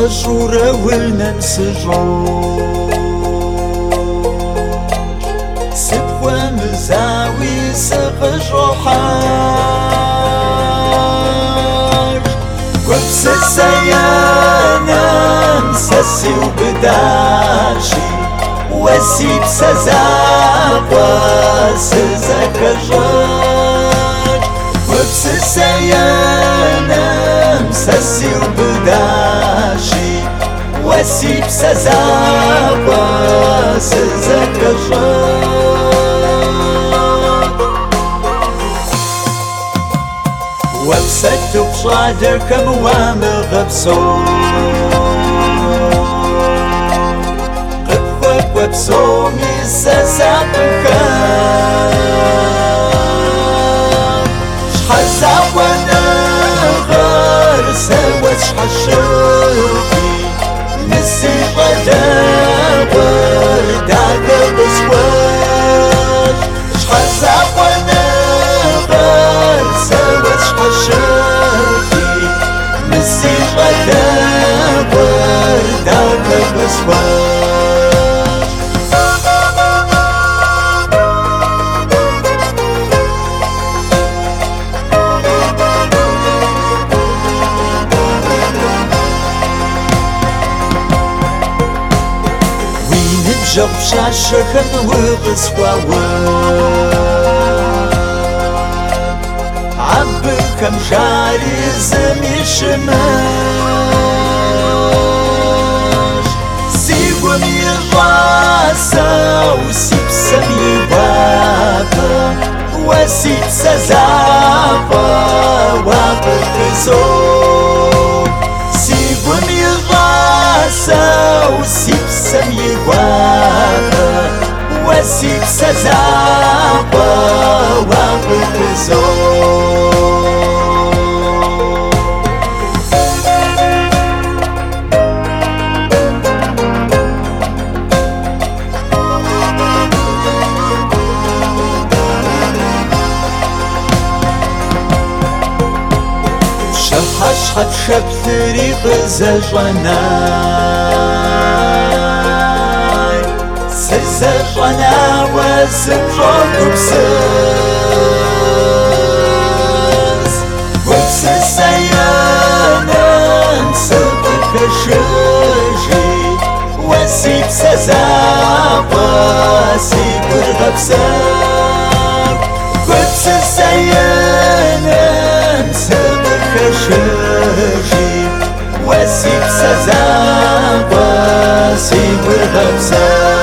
غجورة والنمسجور سبخوا مزاوي سغجوحاج وبس السيانة مسسي وبداشي وسيب سزاقوا سزكجاج وبس السيانة مسسي وبداشي وسيب سزاقوا سزكجاج وبسدت بصادر كموام غبسون وبسومي سسابكا شحال زعوانا غار سوا شحال شوقي نسي غدا ورد على بسواج شحال زعوانا غار سوا شحال شوقي نسي غدا ورد على بسواج جب شاشخن وغسواوان عبكم شاري زمي شماش سيبهم يراسا وسيب سمي بابا وسيب سزابا وابخزوك سيبهم يراسا وسيب سمي بابا وسيب سزابا وابخزوك شحت شبثري غزجناي سزجنا وزجون بسس وبسس سيانا نسبك شجي وسيب سزابا سيب الغبسك وبسس سيانا نسبك شجي وسيب سزابا سيب الغبسك